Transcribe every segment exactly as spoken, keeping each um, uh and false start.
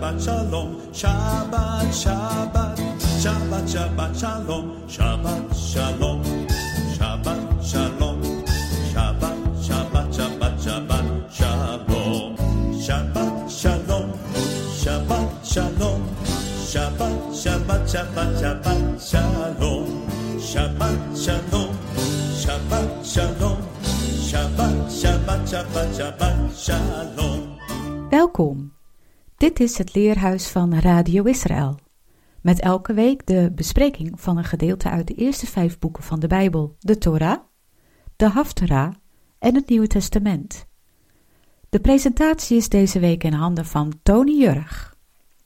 Shabbat shalom, Shabbat, Shabbat, Shabbat, Shabbat shalom, Shabbat shalom, Shabbat shalom, Shabbat, Shabbat, Shabbat, Shabbat shalom, Shabbat shalom, Shabbat shalom, Shabbat, Shabbat, Shabbat, Shabbat shalom, Shabbat shalom, Shabbat shalom, Shabbat, Shabbat, Shabbat, Shabbat shalom. Welkom. Dit is het Leerhuis van Radio Israël. Met elke week de bespreking van een gedeelte uit de eerste vijf boeken van de Bijbel, de Torah, de Haftarah en het Nieuwe Testament. De presentatie is deze week in handen van Tony Jurg.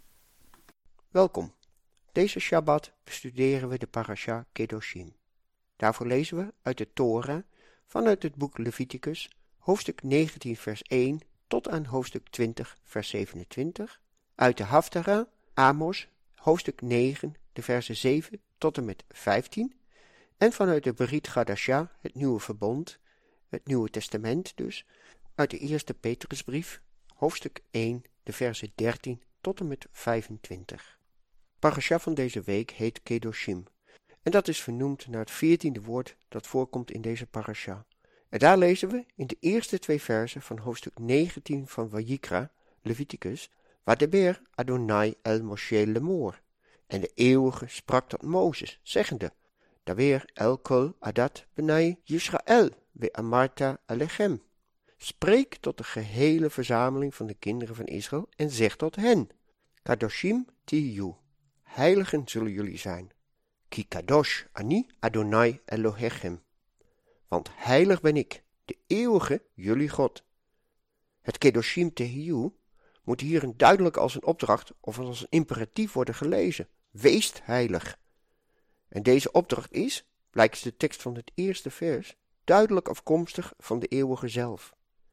Welkom. Deze Shabbat bestuderen we de parasha Kedoshim. Daarvoor lezen we uit de Torah vanuit het boek Leviticus, hoofdstuk negentien vers één tot aan hoofdstuk twintig vers zevenentwintig, uit de Haftarah, Amos, hoofdstuk negen, de versen zeven tot en met vijftien, en vanuit de Brit Chadashah, het Nieuwe Verbond, het Nieuwe Testament dus, uit de eerste Petrusbrief, hoofdstuk één, de versen dertien tot en met vijfentwintig. Parasha van deze week heet Kedoshim, en dat is vernoemd naar het veertiende woord dat voorkomt in deze parasha. En daar lezen we in de eerste twee versen van hoofdstuk negentien van Vayikra, Leviticus, Vadeber Adonai el Moshe lemor. En de Eeuwige sprak tot Mozes, zeggende, Daber el kol adat benai Yisrael, we amarta alechem. Spreek tot de gehele verzameling van de kinderen van Israël en zeg tot hen, Kadoshim tiyu, heiligen zullen jullie zijn. Ki kadosh ani Adonai Elohechem. Want heilig ben ik, de eeuwige, jullie God. Het Kedoshim Tehiyu moet hierin duidelijk als een opdracht of als een imperatief worden gelezen. Weest heilig. En deze opdracht is, blijkt de tekst van het eerste vers, duidelijk afkomstig van de eeuwige zelf.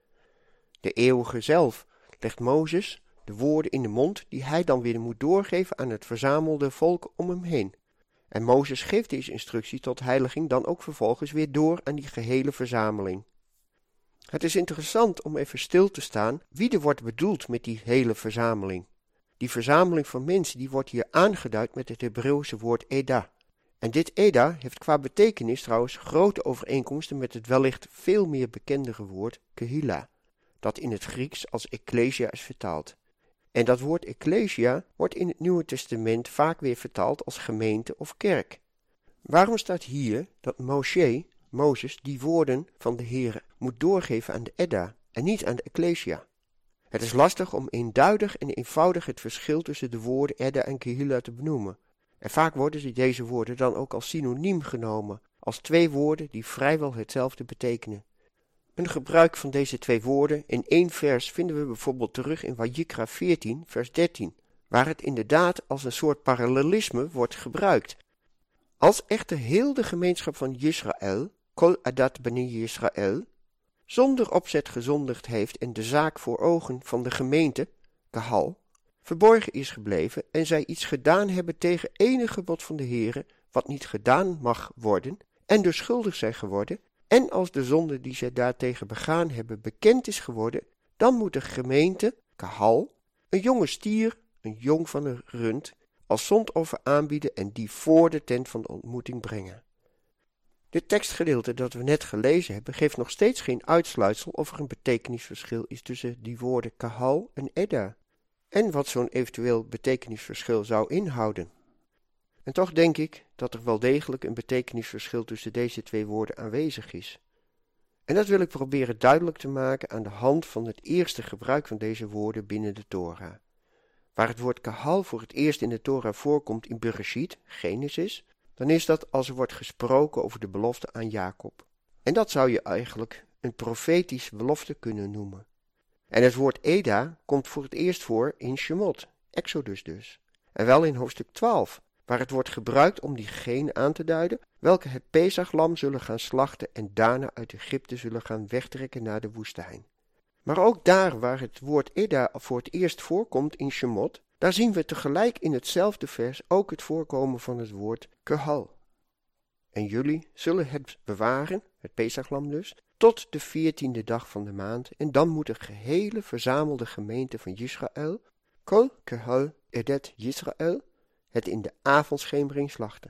De eeuwige zelf legt Mozes de woorden in de mond die hij dan weer moet doorgeven aan het verzamelde volk om hem heen. En Mozes geeft deze instructie tot heiliging dan ook vervolgens weer door aan die gehele verzameling. Het is interessant om even stil te staan wie er wordt bedoeld met die hele verzameling. Die verzameling van mensen die wordt hier aangeduid met het Hebreeuwse woord Eda. En dit Eda heeft qua betekenis trouwens grote overeenkomsten met het wellicht veel meer bekendere woord Kehila, dat in het Grieks als Ecclesia is vertaald. En dat woord Ecclesia wordt in het Nieuwe Testament vaak weer vertaald als gemeente of kerk. Waarom staat hier dat Moshe, Mozes, die woorden van de Heere moet doorgeven aan de Edda en niet aan de Ecclesia? Het is lastig om eenduidig en eenvoudig het verschil tussen de woorden Edda en Kehila te benoemen. En vaak worden deze woorden dan ook als synoniem genomen, als twee woorden die vrijwel hetzelfde betekenen. Een gebruik van deze twee woorden in één vers vinden we bijvoorbeeld terug in Vayikra veertien, vers dertien, waar het inderdaad als een soort parallelisme wordt gebruikt. Als echter heel de gemeenschap van Israël, Kol Adat Bnei Yisrael, zonder opzet gezondigd heeft en de zaak voor ogen van de gemeente, Kahal, verborgen is gebleven en zij iets gedaan hebben tegen enig gebod van de Heere, wat niet gedaan mag worden, en dus schuldig zijn geworden, en als de zonde die zij daartegen begaan hebben bekend is geworden, dan moet de gemeente, Kahal, een jonge stier, een jong van een rund, als zondoffer aanbieden en die voor de tent van de ontmoeting brengen. Dit tekstgedeelte dat we net gelezen hebben, geeft nog steeds geen uitsluitsel of er een betekenisverschil is tussen die woorden Kahal en Edda, en wat zo'n eventueel betekenisverschil zou inhouden. En toch denk ik dat er wel degelijk een betekenisverschil tussen deze twee woorden aanwezig is. En dat wil ik proberen duidelijk te maken aan de hand van het eerste gebruik van deze woorden binnen de Torah. Waar het woord kahal voor het eerst in de Torah voorkomt in Bereshit, Genesis, dan is dat als er wordt gesproken over de belofte aan Jacob. En dat zou je eigenlijk een profetische belofte kunnen noemen. En het woord Eda komt voor het eerst voor in Shemot, Exodus dus. En wel in hoofdstuk twaalf, waar het wordt gebruikt om diegenen aan te duiden, welke het Pesachlam zullen gaan slachten en daarna uit Egypte zullen gaan wegtrekken naar de woestijn. Maar ook daar waar het woord Eda voor het eerst voorkomt in Shemot, daar zien we tegelijk in hetzelfde vers ook het voorkomen van het woord Kehal. En jullie zullen het bewaren, het Pesachlam dus, tot de veertiende dag van de maand, en dan moet de gehele verzamelde gemeente van Israël, Kol kehal edet Yisrael, het in de avondschemering slachten.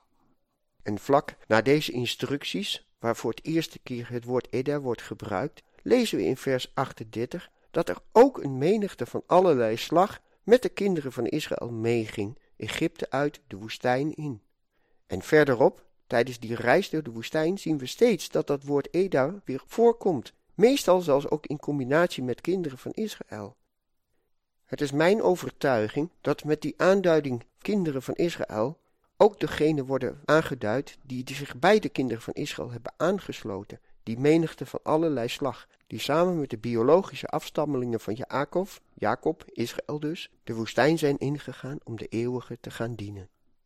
En vlak na deze instructies, waar voor het eerste keer het woord Eda wordt gebruikt, lezen we in vers achtendertig dat er ook een menigte van allerlei slag met de kinderen van Israël meeging, Egypte uit, de woestijn in. En verderop, tijdens die reis door de woestijn, zien we steeds dat dat woord Eda weer voorkomt, meestal zelfs ook in combinatie met kinderen van Israël. Het is mijn overtuiging dat met die aanduiding kinderen van Israël ook degenen worden aangeduid die zich bij de kinderen van Israël hebben aangesloten, die menigte van allerlei slag, die samen met de biologische afstammelingen van Jacob, Jacob, Israël dus, de woestijn zijn ingegaan om de eeuwige te gaan dienen.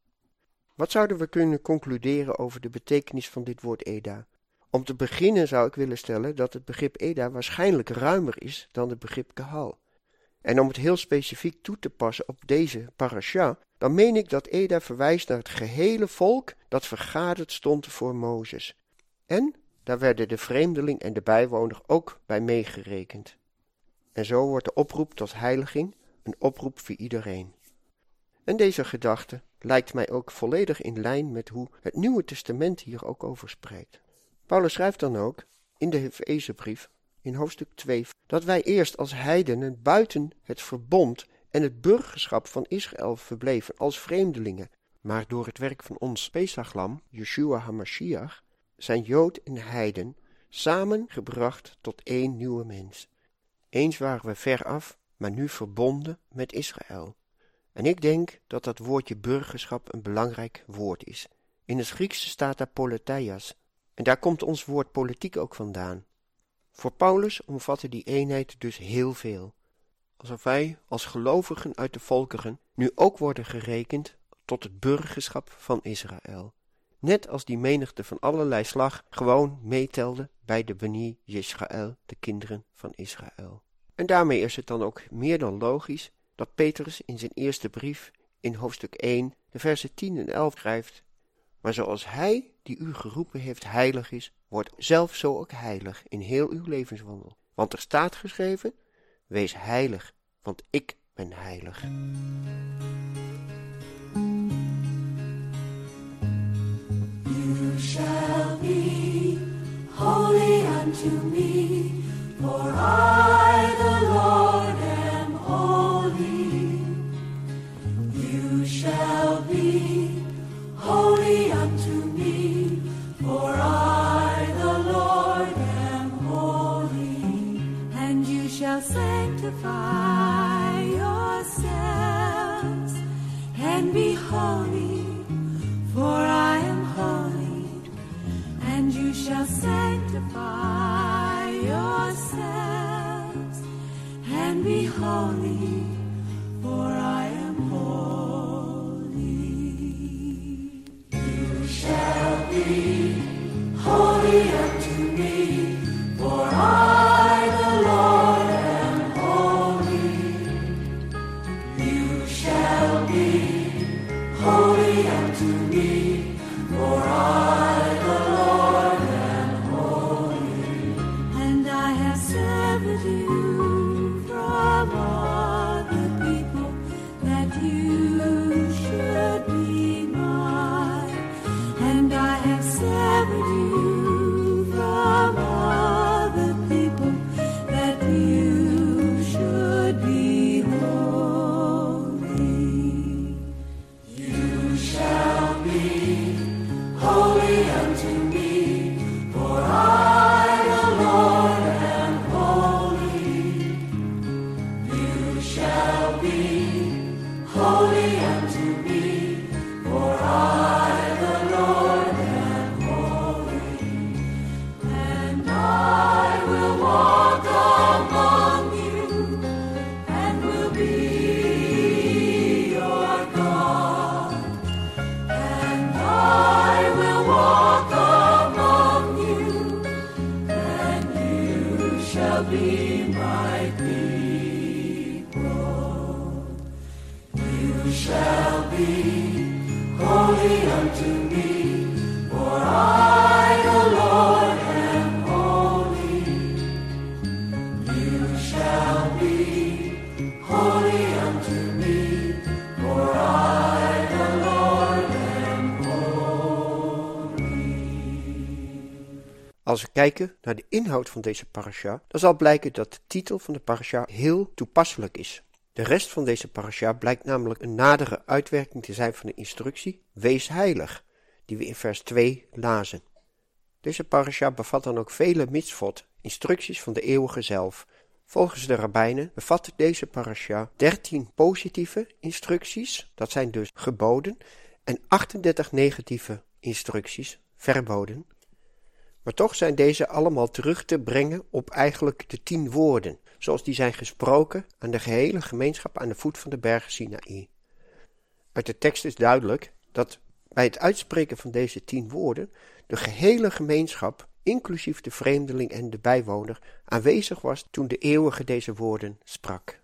Wat zouden we kunnen concluderen over de betekenis van dit woord Eda? Om te beginnen zou ik willen stellen dat het begrip Eda waarschijnlijk ruimer is dan het begrip Kahal. En om het heel specifiek toe te passen op deze parasha, dan meen ik dat Eda verwijst naar het gehele volk dat vergaderd stond voor Mozes. En daar werden de vreemdeling en de bijwoner ook bij meegerekend. En zo wordt de oproep tot heiliging een oproep voor iedereen. En deze gedachte lijkt mij ook volledig in lijn met hoe het Nieuwe Testament hier ook over spreekt. Paulus schrijft dan ook in de Efezebrief in hoofdstuk twee dat wij eerst als heidenen buiten het verbond en het burgerschap van Israël verbleven als vreemdelingen, maar door het werk van ons Pesachlam, Yeshua HaMashiach, zijn Jood en heiden samengebracht tot één nieuwe mens. Eens waren we ver af, maar nu verbonden met Israël. En ik denk dat dat woordje burgerschap een belangrijk woord is. In het Grieks staat daar politeias, en daar komt ons woord politiek ook vandaan. Voor Paulus omvatte die eenheid dus heel veel. Alsof wij als gelovigen uit de volkeren nu ook worden gerekend tot het burgerschap van Israël. Net als die menigte van allerlei slag gewoon meetelde bij de Beni Yisrael, de kinderen van Israël. En daarmee is het dan ook meer dan logisch dat Petrus in zijn eerste brief in hoofdstuk één de versen tien en elf schrijft: maar zoals hij die u geroepen heeft heilig is, wordt zelf zo ook heilig in heel uw levenswandel. Want er staat geschreven: wees heilig, want ik ben heilig. You shall be holy unto me, for I, the Lord, am holy. You shall be holy unto me, for I, the Lord, am holy. And you shall sanctify yourselves and be holy, for I am holy. And you shall sanctify yourselves and be holy, for I am holy. You shall be holy unto me, for I, the Lord, am holy. You shall be holy unto me, for I, the Lord, am holy. And I have severed you from all the people, that you should be mine. And I have severed you from all the people, that you should be holy. You shall be holy unto me, for I, the Lord, am holy. You shall be holy unto me, for I, the Lord, am holy. And I will walk among you, and will be your God. And I will walk among you, and you shall be my people. You shall be holy unto me, for I, the Lord, am holy. You shall be holy unto Als we kijken naar de inhoud van deze parasha, dan zal blijken dat de titel van de parasha heel toepasselijk is. De rest van deze parasha blijkt namelijk een nadere uitwerking te zijn van de instructie Wees heilig, die we in vers twee lazen. Deze parasha bevat dan ook vele mitzvot, instructies van de eeuwige zelf. Volgens de rabbijnen bevat deze parasha dertien positieve instructies, dat zijn dus geboden, en achtendertig negatieve instructies, verboden. Maar toch zijn deze allemaal terug te brengen op eigenlijk de tien woorden, zoals die zijn gesproken aan de gehele gemeenschap aan de voet van de berg Sinaï. Uit de tekst is duidelijk dat bij het uitspreken van deze tien woorden de gehele gemeenschap, inclusief de vreemdeling en de bijwoner, aanwezig was toen de eeuwige deze woorden sprak.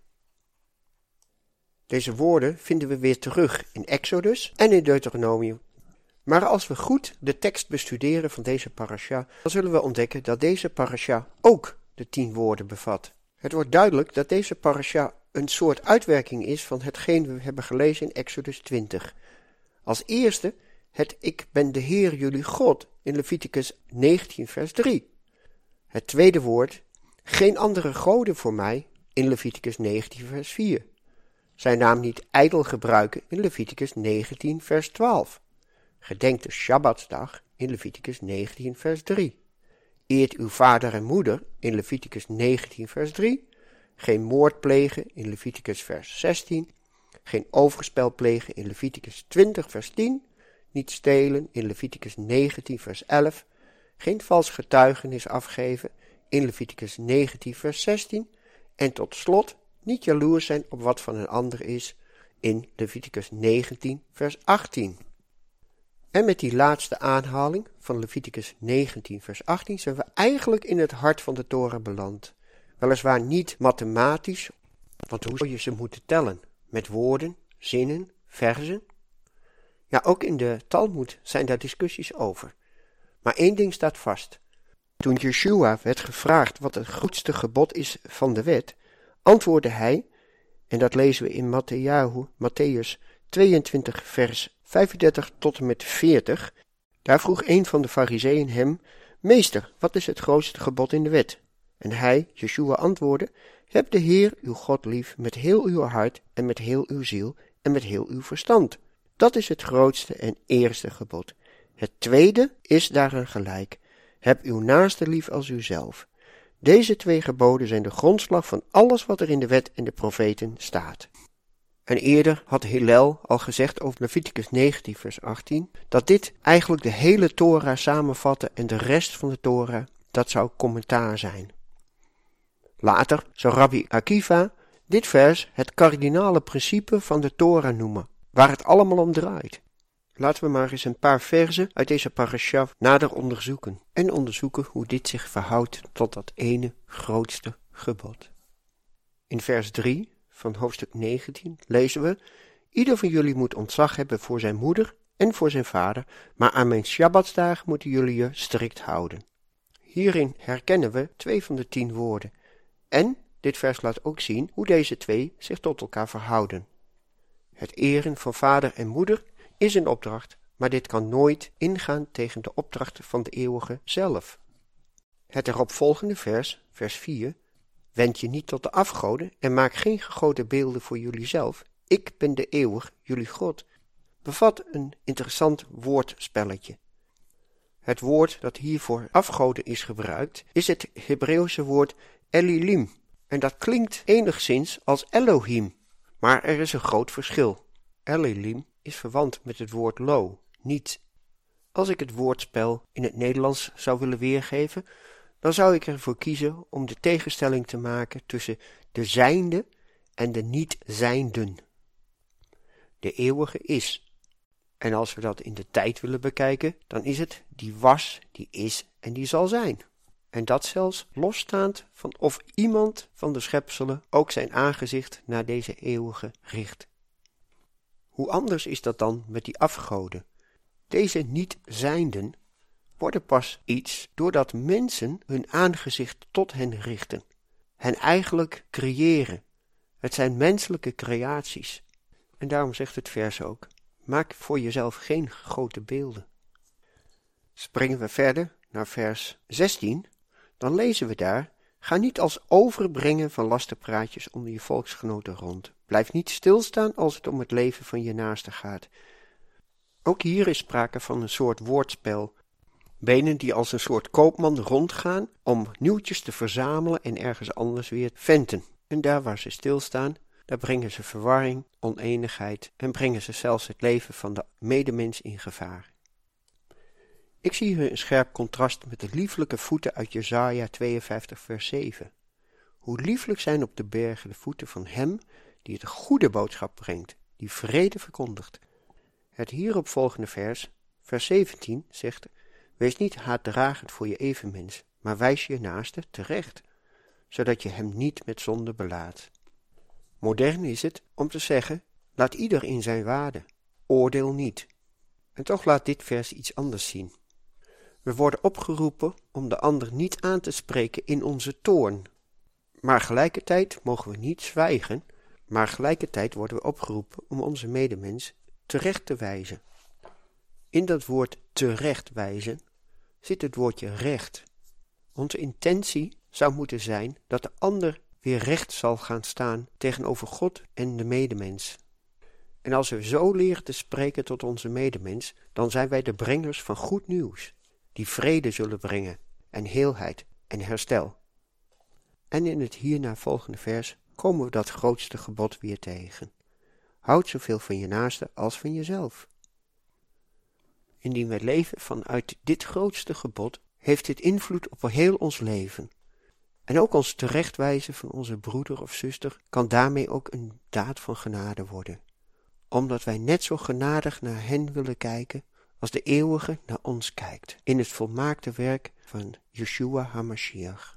Deze woorden vinden we weer terug in Exodus en in Deuteronomium. Maar als we goed de tekst bestuderen van deze parasha, dan zullen we ontdekken dat deze parasha ook de tien woorden bevat. Het wordt duidelijk dat deze parasha een soort uitwerking is van hetgeen we hebben gelezen in Exodus twintig. Als eerste het Ik ben de Heer jullie God in Leviticus negentien vers drie. Het tweede woord, geen andere goden voor mij in Leviticus negentien vers vier. Zijn naam niet ijdel gebruiken in Leviticus negentien vers twaalf. Gedenk de Shabbatsdag in Leviticus negentien vers drie. Eert uw vader en moeder in Leviticus negentien vers drie. Geen moord plegen in Leviticus vers zestien. Geen overspel plegen in Leviticus twintig vers tien. Niet stelen in Leviticus negentien vers elf. Geen vals getuigenis afgeven in Leviticus negentien vers zestien. En tot slot niet jaloers zijn op wat van een ander is in Leviticus negentien vers achttien. En met die laatste aanhaling van Leviticus negentien vers achttien zijn we eigenlijk in het hart van de Torah beland. Weliswaar niet mathematisch, want hoe zou je ze moeten tellen? Met woorden, zinnen, verzen? Ja, ook in de Talmud zijn daar discussies over. Maar één ding staat vast. Toen Yeshua werd gevraagd wat het grootste gebod is van de wet, antwoordde hij, en dat lezen we in Matthew, Matthäus tweeëntwintig vers vijfendertig tot en met veertig, daar vroeg een van de farizeeën hem, Meester, wat is het grootste gebod in de wet? En hij, Yeshua, antwoordde, heb de Heer uw God lief met heel uw hart en met heel uw ziel en met heel uw verstand. Dat is het grootste en eerste gebod. Het tweede is daaraan gelijk. Heb uw naaste lief als uzelf. Deze twee geboden zijn de grondslag van alles wat er in de wet en de profeten staat. En eerder had Hillel al gezegd over Leviticus negentien vers achttien, dat dit eigenlijk de hele Torah samenvatte en de rest van de Torah, dat zou commentaar zijn. Later zou Rabbi Akiva dit vers het kardinale principe van de Torah noemen, waar het allemaal om draait. Laten we maar eens een paar verzen uit deze parasha nader onderzoeken en onderzoeken hoe dit zich verhoudt tot dat ene grootste gebod. In vers drie van hoofdstuk negentien lezen we, ieder van jullie moet ontzag hebben voor zijn moeder en voor zijn vader, maar aan mijn Shabbatsdagen moeten jullie je strikt houden. Hierin herkennen we twee van de tien woorden. En dit vers laat ook zien hoe deze twee zich tot elkaar verhouden. Het eren van vader en moeder is een opdracht, maar dit kan nooit ingaan tegen de opdrachten van de eeuwige zelf. Het eropvolgende vers, vers vier, wend je niet tot de afgoden en maak geen gegoten beelden voor jullie zelf. Ik ben de eeuwig, jullie God, bevat een interessant woordspelletje. Het woord dat hier voor afgoden is gebruikt, is het Hebreeuwse woord Elilim, en dat klinkt enigszins als Elohim, maar er is een groot verschil. Elilim is verwant met het woord lo, niet. Als ik het woordspel in het Nederlands zou willen weergeven, dan zou ik ervoor kiezen om de tegenstelling te maken tussen de zijnde en de niet-zijnden. De eeuwige is. En als we dat in de tijd willen bekijken, dan is het die was, die is en die zal zijn. En dat zelfs losstaand van of iemand van de schepselen ook zijn aangezicht naar deze eeuwige richt. Hoe anders is dat dan met die afgoden? Deze niet-zijnden worden pas iets doordat mensen hun aangezicht tot hen richten, hen eigenlijk creëren. Het zijn menselijke creaties. En daarom zegt het vers ook, maak voor jezelf geen grote beelden. Springen we verder naar vers zestien, dan lezen we daar: ga niet als overbrengen van lastenpraatjes onder je volksgenoten rond. Blijf niet stilstaan als het om het leven van je naaste gaat. Ook hier is sprake van een soort woordspel. Benen die als een soort koopman rondgaan om nieuwtjes te verzamelen en ergens anders weer venten. En daar waar ze stilstaan, daar brengen ze verwarring, oneenigheid en brengen ze zelfs het leven van de medemens in gevaar. Ik zie hier een scherp contrast met de lieflijke voeten uit Jesaja tweeënvijftig vers zeven. Hoe lieflijk zijn op de bergen de voeten van hem die het goede boodschap brengt, die vrede verkondigt. Het hierop volgende vers, vers zeventien, zegt: wees niet haatdragend voor je evenmens, maar wijs je naaste terecht, zodat je hem niet met zonde belaadt. Modern is het om te zeggen: laat ieder in zijn waarde, oordeel niet. En toch laat dit vers iets anders zien. We worden opgeroepen om de ander niet aan te spreken in onze toorn. Maar gelijkertijd mogen we niet zwijgen, maar gelijkertijd worden we opgeroepen om onze medemens terecht te wijzen. In dat woord terecht wijzen zit het woordje recht. Onze intentie zou moeten zijn dat de ander weer recht zal gaan staan tegenover God en de medemens. En als we zo leren te spreken tot onze medemens, dan zijn wij de brengers van goed nieuws, die vrede zullen brengen en heelheid en herstel. En in het hierna volgende vers komen we dat grootste gebod weer tegen. Houd zoveel van je naaste als van jezelf. Indien wij leven vanuit dit grootste gebod, heeft dit invloed op heel ons leven. En ook ons terechtwijzen van onze broeder of zuster kan daarmee ook een daad van genade worden. Omdat wij net zo genadig naar hen willen kijken als de eeuwige naar ons kijkt, in het volmaakte werk van Yeshua HaMashiach.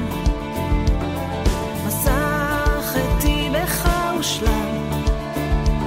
מסך איתי בך ושלם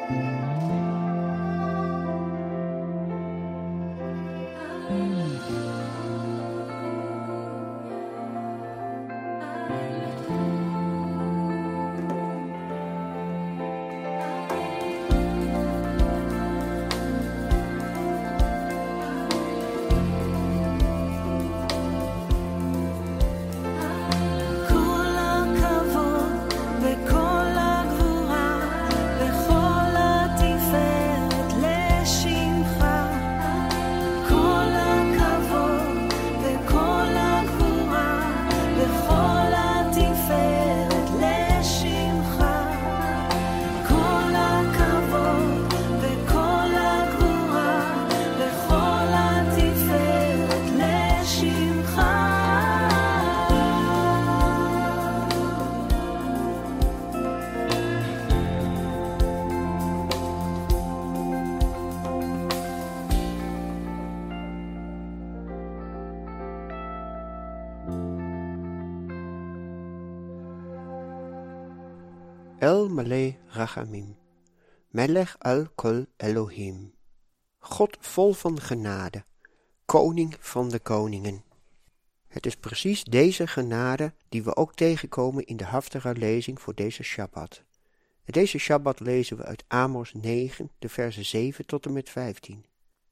El Maleh Rachamim, Melech al Kol Elohim, God vol van genade, koning van de koningen. Het is precies deze genade die we ook tegenkomen in de Haftara-lezing voor deze Shabbat. En deze Shabbat lezen we uit Amos negen, de versen zeven tot en met vijftien.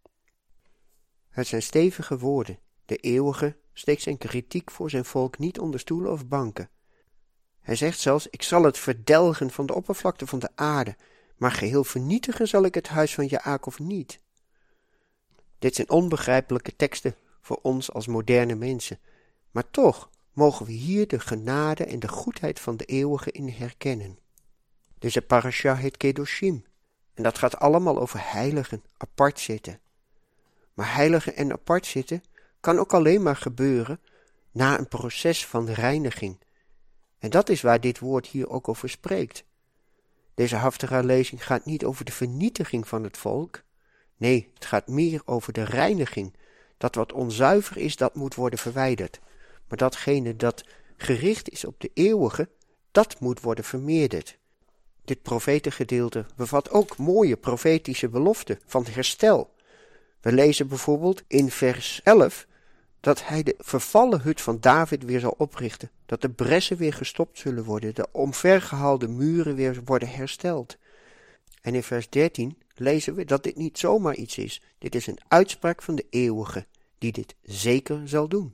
Het zijn stevige woorden. De eeuwige steekt zijn kritiek voor zijn volk niet onder stoelen of banken. Hij zegt zelfs, ik zal het verdelgen van de oppervlakte van de aarde, maar geheel vernietigen zal ik het huis van Jakob niet. Dit zijn onbegrijpelijke teksten voor ons als moderne mensen, maar toch mogen we hier de genade en de goedheid van de eeuwige in herkennen. Deze parasha heet Kedoshim, en dat gaat allemaal over heiligen, apart zitten. Maar heiligen en apart zitten kan ook alleen maar gebeuren na een proces van reiniging. En dat is waar dit woord hier ook over spreekt. Deze Haftara-lezing gaat niet over de vernietiging van het volk. Nee, het gaat meer over de reiniging. Dat wat onzuiver is, dat moet worden verwijderd. Maar datgene dat gericht is op de eeuwige, dat moet worden vermeerderd. Dit profetengedeelte bevat ook mooie profetische beloften van herstel. We lezen bijvoorbeeld in vers elf dat hij de vervallen hut van David weer zal oprichten, dat de bressen weer gestopt zullen worden, de omvergehaalde muren weer worden hersteld. En in vers dertien lezen we dat dit niet zomaar iets is. Dit is een uitspraak van de eeuwige, die dit zeker zal doen.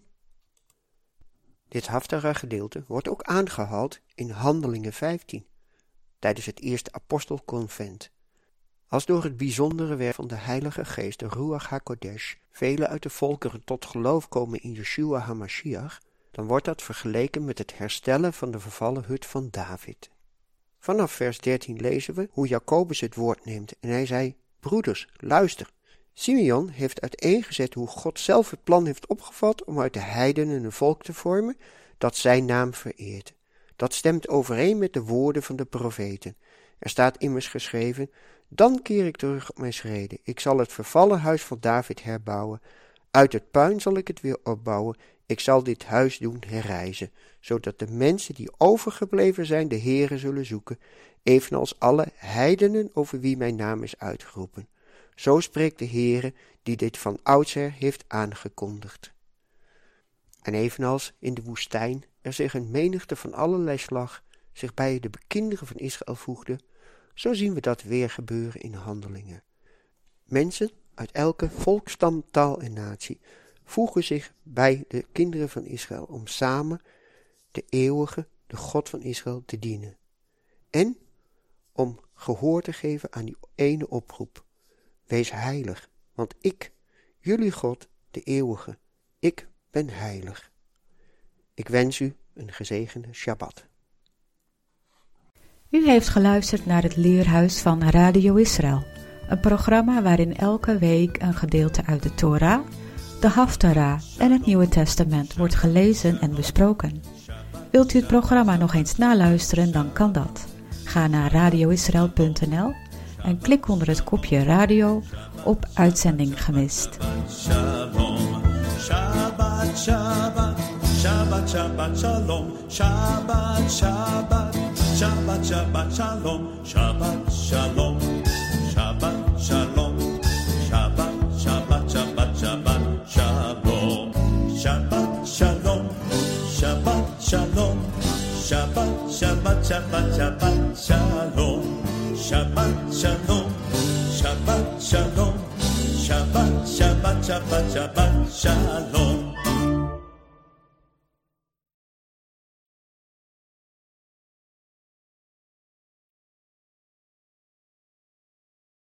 Dit Haftara-gedeelte wordt ook aangehaald in Handelingen vijftien, tijdens het eerste apostelconvent. Als door het bijzondere werk van de Heilige Geest, de Ruach HaKodesh, velen uit de volkeren tot geloof komen in Yeshua HaMashiach, dan wordt dat vergeleken met het herstellen van de vervallen hut van David. Vanaf vers dertien lezen we hoe Jacobus het woord neemt en hij zei, broeders, luister. Simeon heeft uiteengezet hoe God zelf het plan heeft opgevat om uit de heidenen een volk te vormen dat zijn naam vereert. Dat stemt overeen met de woorden van de profeten. Er staat immers geschreven, dan keer ik terug op mijn schreden. Ik zal het vervallen huis van David herbouwen. Uit het puin zal ik het weer opbouwen. Ik zal dit huis doen herrijzen, zodat de mensen die overgebleven zijn de Heere zullen zoeken, evenals alle heidenen over wie mijn naam is uitgeroepen. Zo spreekt de Heere, die dit van oudsher heeft aangekondigd. En evenals in de woestijn er zich een menigte van allerlei slag zich bij de kinderen van Israël voegde, zo zien we dat weer gebeuren in Handelingen. Mensen uit elke volk, stam, taal en natie voegen zich bij de kinderen van Israël om samen de eeuwige, de God van Israël te dienen. En om gehoor te geven aan die ene oproep. Wees heilig, want ik, jullie God, de eeuwige, ik ben heilig. Ik wens u een gezegende Shabbat. U heeft geluisterd naar het Leerhuis van Radio Israël, een programma waarin elke week een gedeelte uit de Torah, de Haftara en het Nieuwe Testament wordt gelezen en besproken. Wilt u het programma nog eens naluisteren, dan kan dat. Ga naar radio israël punt n l en klik onder het kopje radio op uitzending gemist. Shalom, Shabbat, Shabbat, Shabbat, Shabbat, Shalom, Shabbat, Shabbat, Shabbat, Shabbat, Shalom, Shabbat, Shalom. Shabbat Shalom, Shabbat Shalom, Shabbat, Shabbat, Shabbat, Shabbat Shalom, Shabbat Shalom, Shabbat Shalom, Shabbat, Shabbat, Shabbat, Shabbat Shalom.